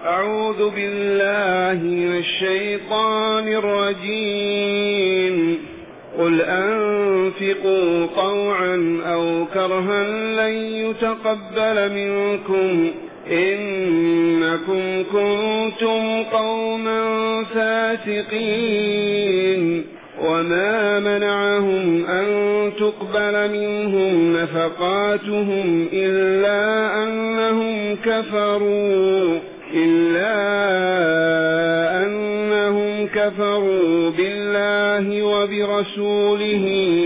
أعوذ بالله من الشيطان الرجيم. قل أنفقوا طوعا أو كرها لن يتقبل منكم إنكم كنتم قوما فاسقين. وما منعهم أن تقبل منهم نفقاتهم إلا أنهم كفروا بالله وبرسوله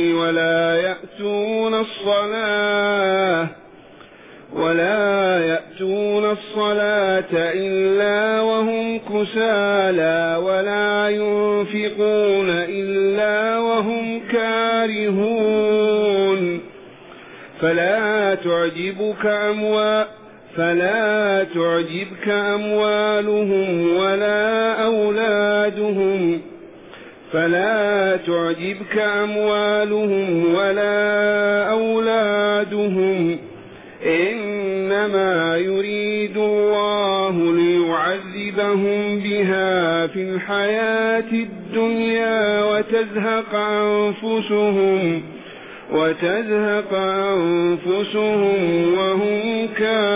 ولا يأتون الصلاة إلا وهم كسالى ولا ينفقون إلا وهم كارهون. فلا تعجبك أموالهم ولا أولادهم إنما يريد الله ليعذبهم بها في الحياة الدنيا وتزهق أنفسهم وهم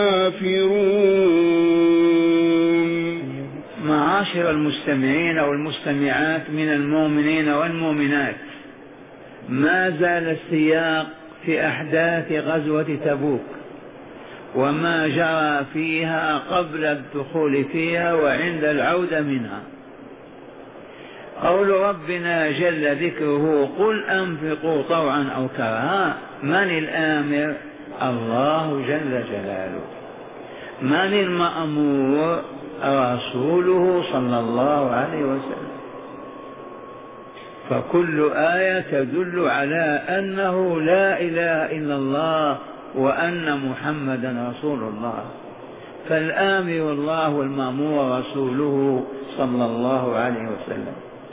كافرون. معاشر المستمعين والمستمعات من المؤمنين والمؤمنات، ما زال السياق في أحداث غزوة تبوك وما جرى فيها قبل الدخول فيها وعند العودة منها. قول ربنا جل ذكره: قل أنفقوا طوعا أو كرها. من الآمر؟ الله جل جلاله. من المأمور؟ رسوله صلى الله عليه وسلم. فكل آية تدل على أنه لا إله إلا الله وأن محمدا رسول الله. فالآمر الله والمأمور رسوله صلى الله عليه وسلم.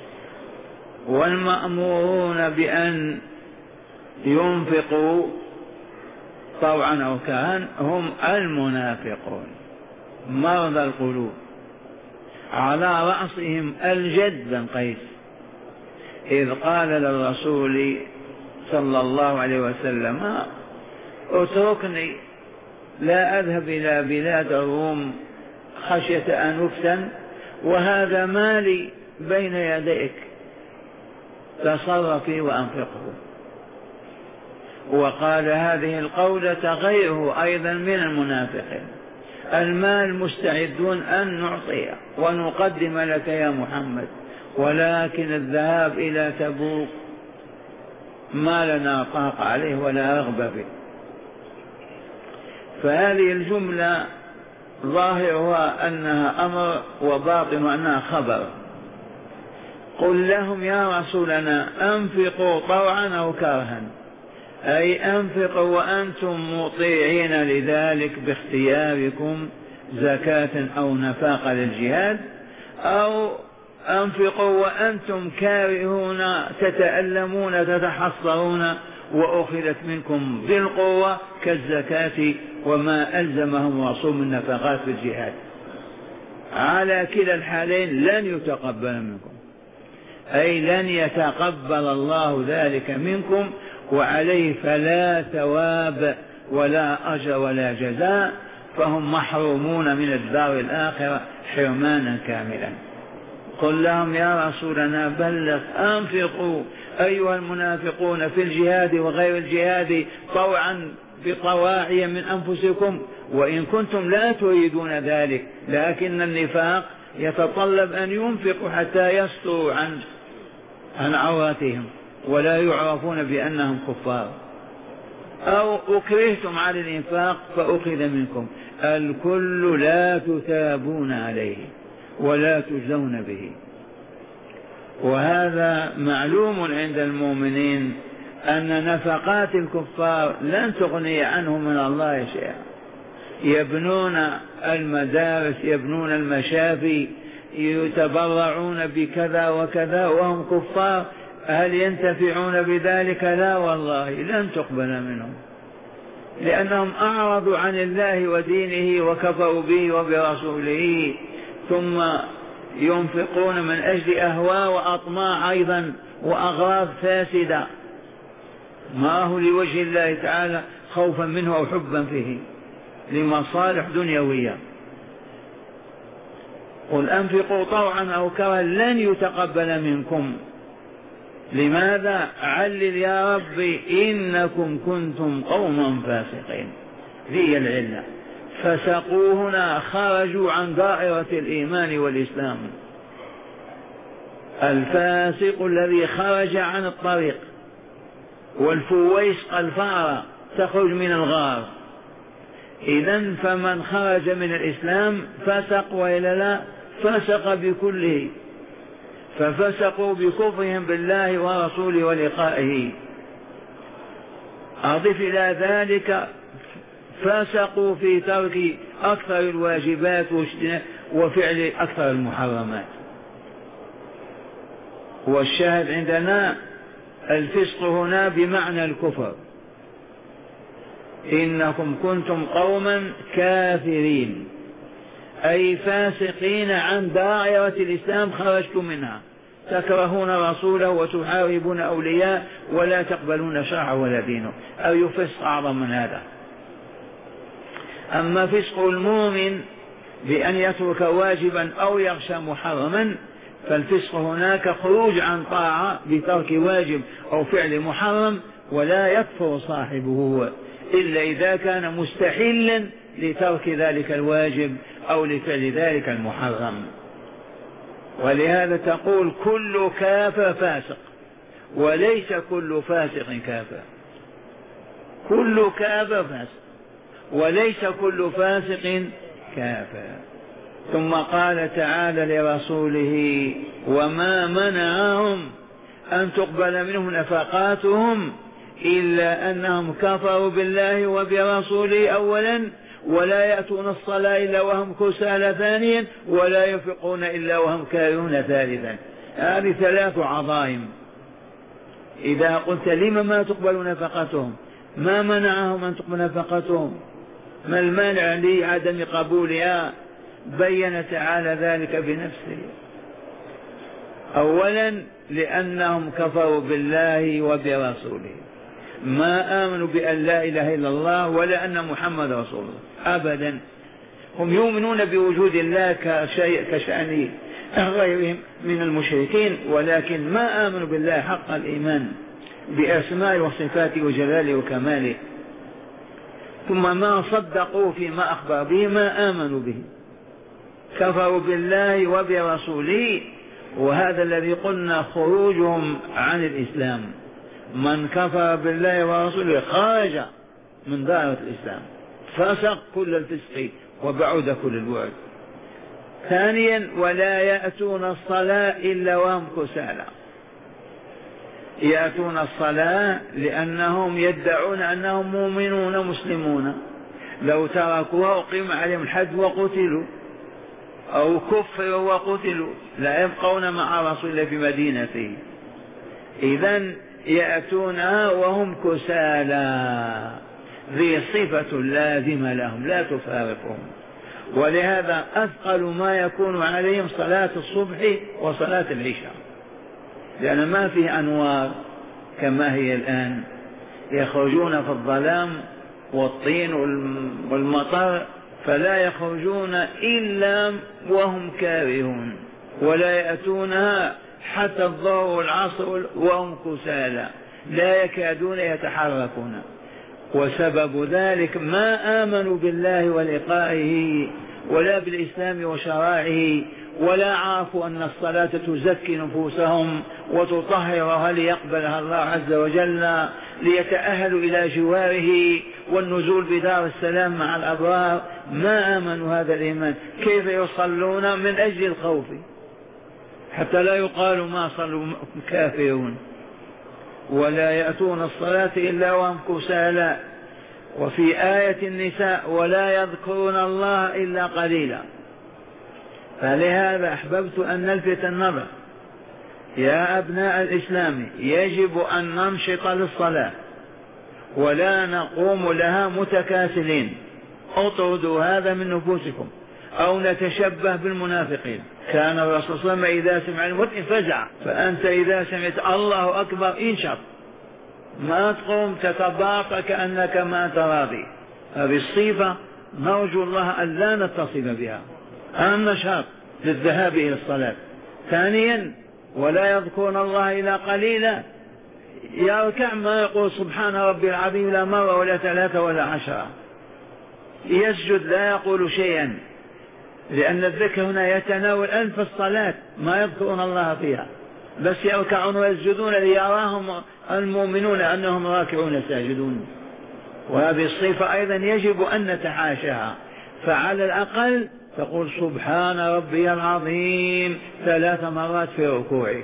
والمأمورون بأن ينفقوا طوعا أو كرها هم المنافقون مرضى القلوب، على رأسهم الجد بن قيس إذ قال للرسول صلى الله عليه وسلم: اتركني لا أذهب إلى بلاد الروم خشية أن أفتن، وهذا مالي بين يديك، تصرفي وأنفقه. وقال هذه القولة غيره أيضا من المنافقين: المال مستعدون أن نعطيه ونقدم لك يا محمد، ولكن الذهاب إلى تبوك ما لنا طاقة عليه ولا رغبة به. فهذه الجملة ظاهرها أنها أمر وباطن أنها خبر. قل لهم يا رسولنا: أنفقوا طوعا أو كرها، أي أنفقوا وأنتم مطيعين لذلك باختياركم زكاة أو نفاق للجهاد، أو أنفقوا وأنتم كارهون تتألمون تتحصرون وأخذت منكم بالقوة كالزكاة وما ألزمهم رسول من نفقات في الجهاد. على كلا الحالين لن يتقبل منكم، أي لن يتقبل الله ذلك منكم، وعليه فلا ثواب ولا أجر ولا جزاء، فهم محرومون من الدار الآخرة حرمانا كاملا. قل لهم يا رسولنا: بلغ. أنفقوا أيها المنافقون في الجهاد وغير الجهاد طوعا بطواعي من أنفسكم، وإن كنتم لا تريدون ذلك، لكن النفاق يتطلب أن ينفقوا حتى يستروا عن عوراتهم ولا يعرفون بأنهم كفار، أو أكرهتم على الإنفاق فأخذ منكم. الكل لا تثابون عليه ولا تجزون به. وهذا معلوم عند المؤمنين أن نفقات الكفار لن تغني عنهم من الله شيئا. يبنون المدارس، يبنون المشافي، يتبرعون بكذا وكذا وهم كفار، هل ينتفعون بذلك؟ لا والله، لن تقبل منهم، لأنهم أعرضوا عن الله ودينه وكفروا به وبرسوله ثم ينفقون من أجل أهواء وأطماع أيضا وأغراض فاسدة، ما هو لوجه الله تعالى خوفا منه أو حبا فيه، لمصالح دنيوية. قل أنفقوا طوعا أو كرها لن يتقبل منكم. لماذا؟ علل يا رب إنكم كنتم قوما فاسقين. هي العلة. فسقوا هنا خرجوا عن دائرة الإيمان والإسلام. الفاسق الذي خرج عن الطريق، والفويسق الفارة تخرج من الغار. إذن فمن خرج من الإسلام فسق، وإلا لا فسق بكله. ففسقوا بكفرهم بالله ورسوله ولقائه. أضف إلى ذلك فسقوا في ترك أكثر الواجبات وفعل أكثر المحرمات. والشاهد عندنا الفسق هنا بمعنى الكفر. إنكم كنتم قوما كافرين، أي فاسقين عن دائرة الإسلام، خرجتم منها، تكرهون رسوله وتحاربون أولياء ولا تقبلون شرعه ولا دينه. أي فسق أعظم من هذا؟ أما فسق المؤمن بأن يترك واجبا أو يغشى محرما، فالفسق هناك خروج عن طاعة بترك واجب أو فعل محرم، ولا يكفر صاحبه إلا إذا كان مستحلا لترك ذلك الواجب أو لفعل ذلك المحرم. ولهذا تقول كل كافر فاسق، وليس كل فاسق كافر. كل كافر فاسق وليس كل فاسق كافر. ثم قال تعالى لرسوله: وما منعهم أن تقبل منهم نفقاتهم إلا أنهم كفروا بالله وبرسوله أولا، ولا يأتون الصلاة إلا وهم كسالى ثانيا، ولا ينفقون إلا وهم كارهون ثالثا. هذه ثلاث عظائم. إذا قلت لم ما تقبل نفقتهم، ما منعهم أن تقبل نفقتهم، ما المانع لعدم قبولها؟ بين تعالى ذلك بنفسه. أولا لأنهم كفروا بالله وبرسوله، ما آمنوا بأن لا إله إلا الله ولا أن محمد رسول الله أبدا. هم يؤمنون بوجود الله كشأن غيرهم من المشركين، ولكن ما آمنوا بالله حق الإيمان بأسماء وصفاته وجلاله وكماله. ثم ما صدقوا فيما أخبر به، ما آمنوا به، كفروا بالله وبرسوله. وهذا الذي قلنا خروجهم عن الإسلام. من كفر بالله ورسوله خرج من دائرة الإسلام، فسق كل الفسق وبعد كل البعد. ثانيا ولا يأتون الصلاة إلا وهم كسالى. يأتون الصلاة لأنهم يدعون أنهم مؤمنون مسلمون، لو تركوها أقيم عليهم الحد وقتلوا أو كفروا وقتلوا، لا يبقون مع رسول الله في مدينته. إذن يأتونها وهم كسالى، ذي صفة لازمة لهم لا تفارقهم. ولهذا أثقل ما يكون عليهم صلاة الصبح وصلاة العشاء، لأن ما فيه أنوار كما هي الآن، يخرجون في الظلام والطين والمطر، فلا يخرجون إلا وهم كارهون، ولا يأتونها حتى الظهر والعصر وهم كسالى، لا يكادون يتحركون. وسبب ذلك ما آمنوا بالله ولقائه ولا بالإسلام وشرائعه، ولا عرفوا أن الصلاة تزكي نفوسهم وتطهرها ليقبلها الله عز وجل، ليتأهلوا إلى جواره والنزول بدار السلام مع الأبرار. ما آمنوا هذا الإيمان. كيف يصلون؟ من أجل الخوف، حتى لا يقالوا ما صلوا كافرون. ولا يأتون الصلاة إلا وهم كسالى. وفي آية النساء ولا يذكرون الله إلا قليلا. فلهذا أحببت أن نلفت النظر يا أبناء الإسلام، يجب أن ننشط للصلاة ولا نقوم لها متكاسلين. اطردوا هذا من نفوسكم. أو نتشبه بالمنافقين. كان الرسول صلى الله عليه وسلم إذا سمع المؤذن فزع، فأنت إذا سمعت الله أكبر انشط، ما تقوم تتباطأ كأنك ما أنت راضي. هذه الصفة نرجو الله أن لا نتصل بها. النشاط للذهاب إلى الصلاة. ثانيا ولا يذكرون الله إلا قليلا، يركع ما يقول سبحان ربي العظيم لا مرة ولا 3 ولا 10. يسجد لا يقول شيئا، لأن الذكر هنا يتناول أنف الصلاة، ما يذكرون الله فيها، بس يركعون ويسجدون ليراهم المؤمنون أنهم راكعون ساجدون. وهذه الصفة أيضا يجب أن نتحاشاها، فعلى الأقل تقول سبحان ربي العظيم 3 مرات في ركوعك،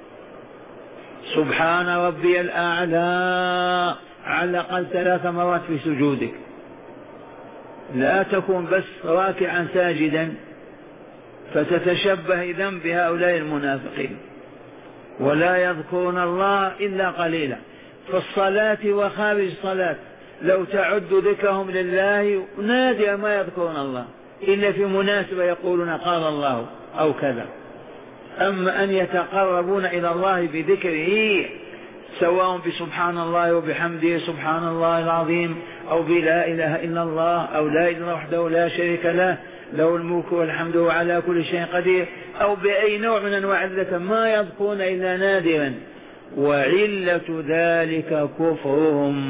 سبحان ربي الأعلى على الأقل 3 مرات في سجودك. لا تكون بس راكعا ساجدا فتتشبه إذن بهؤلاء المنافقين. ولا يذكرون الله إلا قليلا في الصلاة وخارج الصلاة. لو تعد ذكرهم لله نادر ما يذكرون الله إلا في مناسبة يقولون قال الله أو كذا. أما أن يتقربون إلى الله بذكره سواء بسبحان الله وبحمده سبحان الله العظيم، أو بلا إله إلا الله، أو لا إله وحده لا شريك له له الملك والحمد على كل شيء قدير، أو بأي نوع من أنواع الذكر، ما يذكرون إلا نادرا. وعلة ذلك كفرهم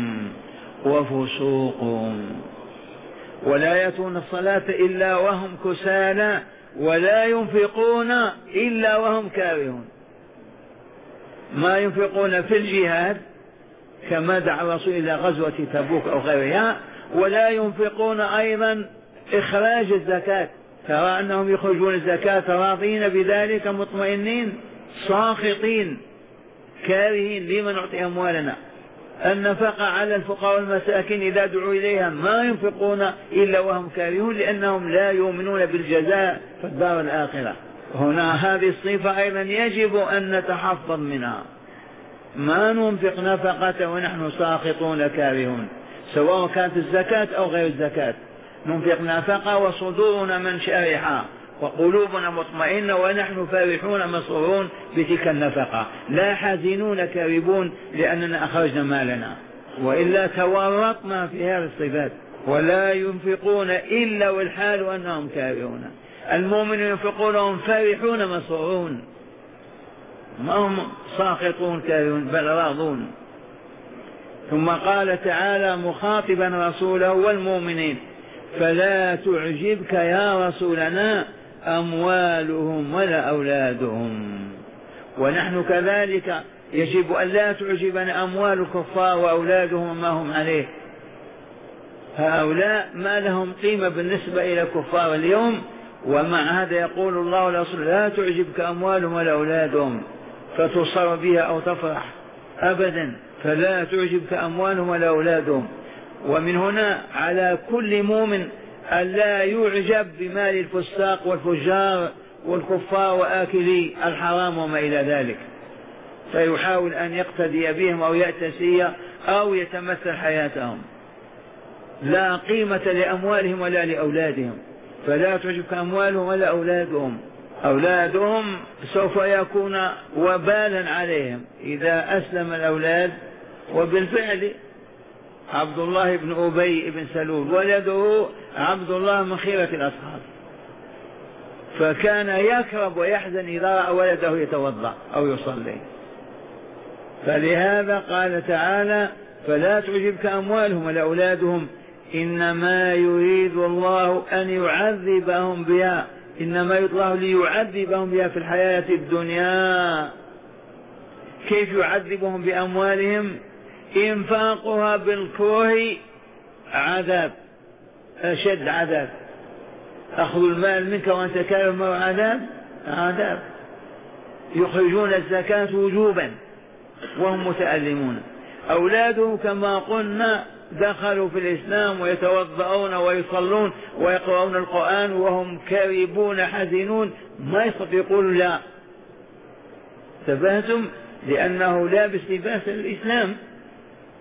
وفسوقهم. ولا يأتون الصلاة إلا وهم كسالى ولا ينفقون إلا وهم كارهون. ما ينفقون في الجهاد كما دعا الرسول إلى غزوة تبوك أو غيرها، ولا ينفقون أيضا إخراج الزكاة. ترى أنهم يخرجون الزكاة راضين بذلك مطمئنين ساخطين كارهين لمن نعطي أموالنا. النفقة على الفقراء والمساكين إذا دعوا إليها ما ينفقون إلا وهم كارهون، لأنهم لا يؤمنون بالجزاء في الدار الآخرة. هنا هذه الصفة أيضا يجب أن نتحفظ منها. ما ننفق نفقة ونحن ساخطون كارهون، سواء كانت الزكاة أو غير الزكاة. ننفق نفقة وصدورنا منشرحة وقلوبنا مطمئنة ونحن فرحون مسرورون بتلك النفقة، لا حزينون كاربون لأننا أخرجنا مالنا، وإلا تورطنا في هذه الصفات. ولا ينفقون إلا والحال أنهم كارهون. المؤمن ينفقون وهم فرحون مسرورون، ما هم ساخطون كارهون بل راضون. ثم قال تعالى مخاطبا رسوله والمؤمنين فلا تعجبك يا رسولنا أموالهم ولا أولادهم. ونحن كذلك يجب أن لا تعجبنا أموال الكفار وأولادهم ما هم عليه. هؤلاء ما لهم قيمة بالنسبة إلى الكفار اليوم، ومع هذا يقول الله لرسوله لا تعجبك أموالهم ولا أولادهم فتصر بها أو تفرح أبدا. فلا تعجبك أموالهم ولا أولادهم. ومن هنا على كل مؤمن أن لا يعجب بمال الفساق والفجار والكفار وآكلي الحرام وما إلى ذلك، فيحاول أن يقتدي بهم أو يأتسي أو يتمثل حياتهم. لا قيمة لأموالهم ولا لأولادهم. فلا تعجبك أموالهم ولا أولادهم. أولادهم سوف يكون وبالا عليهم إذا أسلم الأولاد. وبالفعل عبد الله بن أبي بن سلول ولده عبد الله من خيرة الأصحاب، فكان يكرب ويحزن إذا رأى ولده يتوضأ أو يصلي. فلهذا قال تعالى فلا تعجبك أموالهم ولا أولادهم إنما يريد الله أن يعذبهم بها، إنما يريد الله ليعذبهم بها في الحياة الدنيا. كيف يعذبهم بأموالهم؟ إنفاقها بالكره عذاب، أشد عذاب. أخذ المال منك وأنت كاره عذاب. يخرجون الزكاة وجوبا وهم متألمون. أولاده كما قلنا دخلوا في الإسلام ويتوضؤون ويصلون ويقرؤون القرآن وهم كاربون حزنون، ما يقولوا لا. تفهمتم؟ لأنه لابس لباس الإسلام،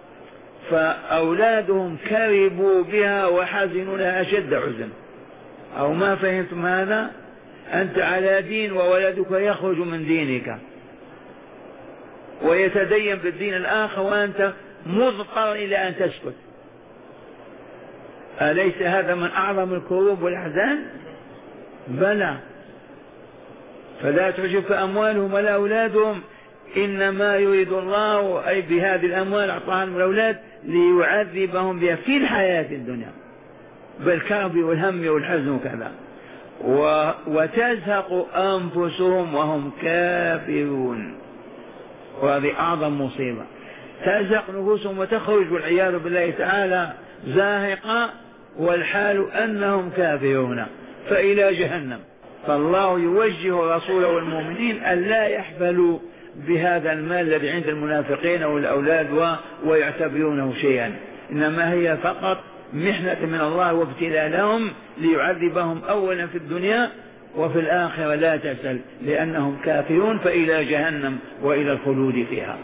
فأولادهم كربوا بها وحزنوا لها أشد حزن. أو ما فهمتم هذا؟ أنت على دين وولدك يخرج من دينك ويتدين بالدين الآخر وأنت مضطر إلى أن تسكت. أليس هذا من أعظم الكروب والأحزان؟ بلى. فلا تعجبك أموالهم ولا أولادهم، إنما يريد الله أي بهذه الأموال أعطاهم الأولاد ليعذبهم بها في الحياة الدنيا بالكرب والهم والحزن وكذا، وتزهق أنفسهم وهم كافرون. وهذه أعظم مصيبة، تزهق نفوسهم وتخرج والعياذ بالله تعالى زاهقة والحال أنهم كافرون فإلى جهنم. فالله يوجه رسوله والمؤمنين أن لا يحفلوا بهذا المال الذي عند المنافقين والأولاد ويعتبرونه شيئا، إنما هي فقط محنة من الله وابتلاء لهم ليعذبهم أولا في الدنيا وفي الآخرة لا تسأل لأنهم كافرون فإلى جهنم وإلى الخلود فيها.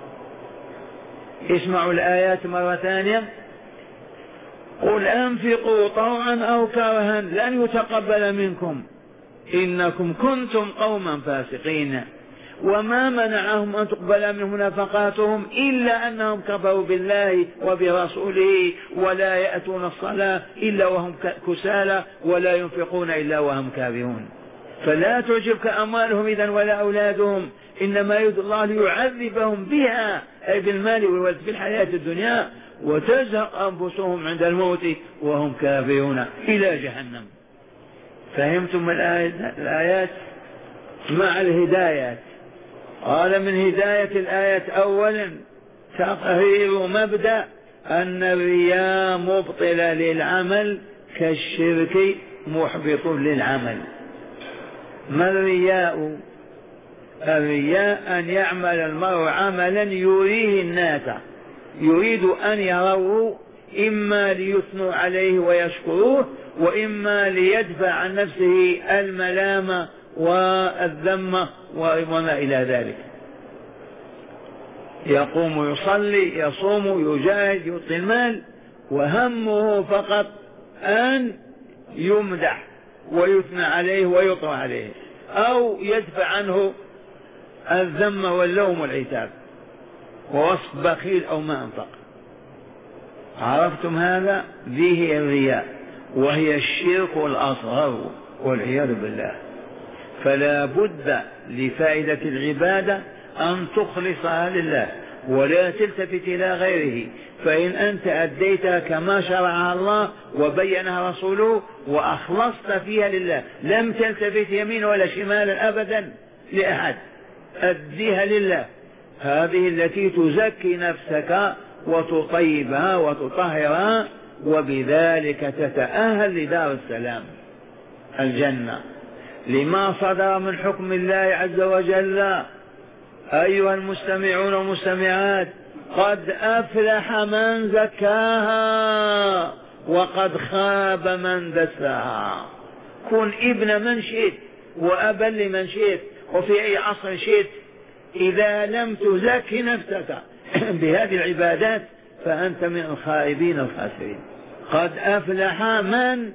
اسمعوا الآيات مرة ثانية. قل أنفقوا طوعا أو كرها لن يتقبل منكم إنكم كنتم قوما فاسقين وما منعهم أن تقبل منهم نفقاتهم إلا أنهم كفروا بالله وبرسوله ولا يأتون الصلاة إلا وهم كسالى ولا ينفقون إلا وهم كارهون. فلا تعجبك أموالهم إذن ولا أولادهم، إنما يريد الله ليعذبهم بها أي بالمال والولد في الحياة الدنيا وتزهق أنفسهم عند الموت وهم كافرون إلى جهنم. فهمتم الآيات مع الهدايات؟ قال من هداية الآية أولا تقرير مبدأ أن الرياء مبطل للعمل كالشرك محبط للعمل. ما الرياء؟ الرياء أن يعمل المرء عملا يريه الناس، يريد أن يروه إما ليثنوا عليه ويشكروه وإما ليدفع عن نفسه الملامة والذمة وما إلى ذلك. يقوم يصلي يصوم يجاهد يعطي المال وهمه فقط أن يمدح ويثنى عليه ويطرح عليه أو يدفع عنه الذم واللوم والعتاب ووصف بخيل أو ما أنفق. عرفتم هذا؟ ذي الرياء وهي الشرك الأصغر والعياذ بالله. فلا بد لفائدة العبادة أن تخلصها لله ولا تلتفت إلى غيره، فإن أنت أديتها كما شرعها الله وبينها رسوله وأخلصت فيها لله لم تلتفت يمين ولا شمالا أبدا لأحد، أديها لله. هذه التي تزكي نفسك وتطيبها وتطهرها وبذلك تتأهل لدار السلام الجنة لما صدر من حكم الله عز وجل. أيها المستمعون والمستمعات قد أفلح من زكاها وقد خاب من دساها. كن ابن من شئت وأبا لمن شئت وفي أي عصر شئت، إذا لم تزكي نفسك بهذه العبادات فأنت من الخائبين الخاسرين. قد أفلح من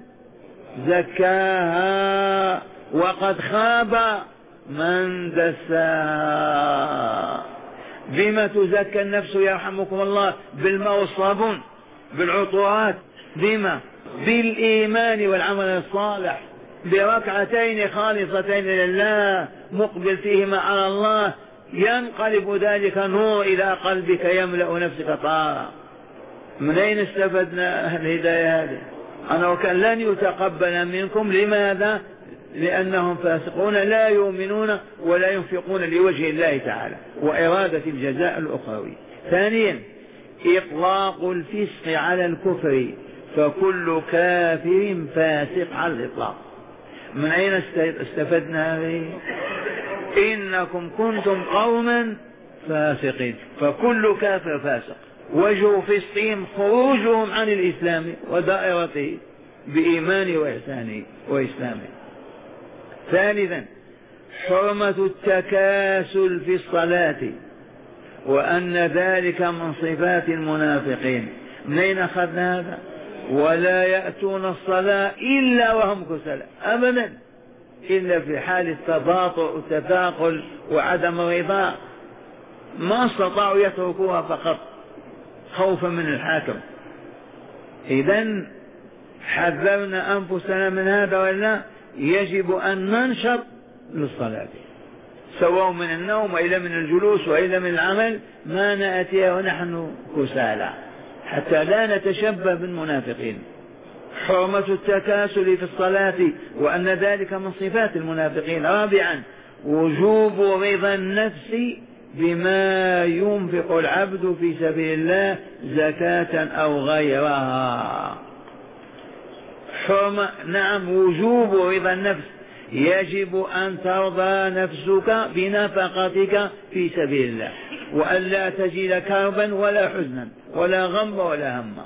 زكاها وقد خاب من دساها. بما تزكى النفس يرحمكم الله؟ بالماء والصابون بالعطورات. بما؟ بالإيمان والعمل الصالح، بركعتين خالصتين لله مقبل فيهما على الله ينقلب ذلك نور إلى قلبك يملأ نفسك طارا. من أين استفدنا الهداية هذه؟ أنا وكان لن يتقبل منكم. لماذا؟ لأنهم فاسقون لا يؤمنون ولا ينفقون لوجه الله تعالى وإرادة الجزاء الأخروي. ثانيا إطلاق الفسق على الكفر، فكل كافر فاسق على الإطلاق. من أين استفدنا هذه؟ إنكم كنتم قوما فاسقين، فكل كافر فاسق. وجه فسقهم خروجهم عن الإسلام ودائرته بإيمانه وإحسانه وإسلامه. ثالثا حرمة التكاسل في الصلاة وأن ذلك من صفات المنافقين. من أين أخذنا هذا؟ ولا يأتون الصلاة إلا وهم كسلى أبدا، إلا في حال التباطؤ والتثاقل وعدم الرضا، ما استطاعوا يتركوها فقط خوفا من الحاكم. إذن حذرنا أنفسنا من هذا، ولا يجب أن ننشط للصلاة، سواء من النوم وإلا من الجلوس وإلا من العمل، ما نأتي ونحن كسالى حتى لا نتشبه بالمنافقين. حرمة التكاسل في الصلاة وأن ذلك من صفات المنافقين. رابعا وجوب رضا النفس بما ينفق العبد في سبيل الله زكاة أو غيرها. نعم، وجوب رضا النفس، يجب أن ترضى نفسك بنفقتك في سبيل الله، وأن لا تجد كربا ولا حزنا ولا غم ولا هم،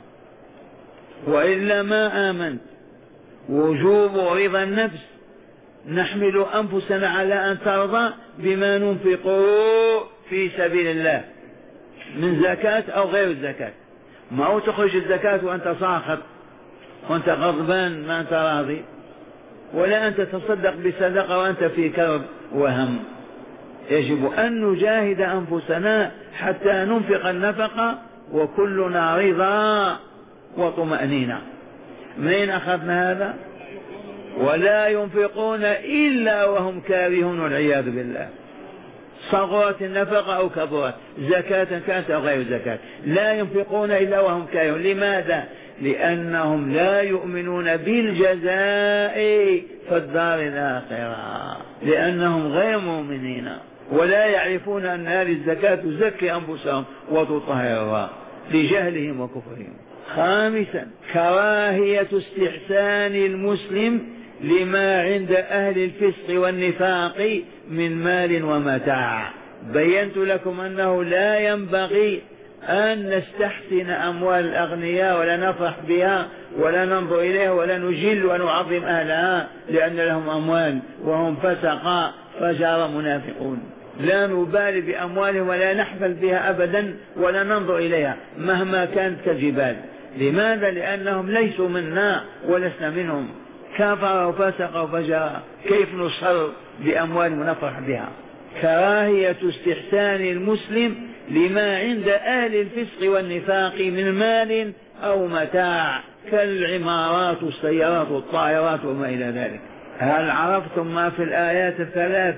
وإلا ما آمنت. وجوب رضا النفس، نحمل أنفسنا على أن ترضى بما ننفق في سبيل الله من زكاة أو غير الزكاة. ما هو تخرج الزكاة وأنت صاخب وأنت غضبان ما أنت راضي، ولا أنت تصدق بصدقة وأنت في كرب وهم. يجب أن نجاهد أنفسنا حتى ننفق النفقة وكلنا رضا وطمأنينة. منين أخذنا هذا؟ ولا ينفقون إلا وهم كارهون والعياذ بالله. صغرت النفقة أو كبرت، زكاة كانت أو غير زكاة، لا ينفقون إلا وهم كارهون. لماذا؟ لأنهم لا يؤمنون بالجزاء في الدار الآخرة، لأنهم غير مؤمنين ولا يعرفون أن هذه الزكاة تزكي أنفسهم وتطهرها لجهلهم وكفرهم. خامسا كراهية استحسان المسلم لما عند أهل الفسق والنفاق من مال ومتاع. بينت لكم أنه لا ينبغي أن نستحسن أموال الأغنياء ولا نفرح بها ولا ننظر إليها ولا نجل ونعظم أهلها لأن لهم أموال وهم فسقاء فجار منافقون. لا نبالي بأموالهم ولا نحفل بها أبدا ولا ننظر إليها مهما كانت كالجبال. لماذا؟ لأنهم ليسوا منا ولسنا منهم، كفر وفسق وفجر، كيف نصر بأموال ونفرح بها؟ كراهية استحسان المسلم لما عند أهل الفسق والنفاق من مال أو متاع كالعمارات والسيارات والطائرات وما إلى ذلك. هل عرفتم ما في الآيات الثلاث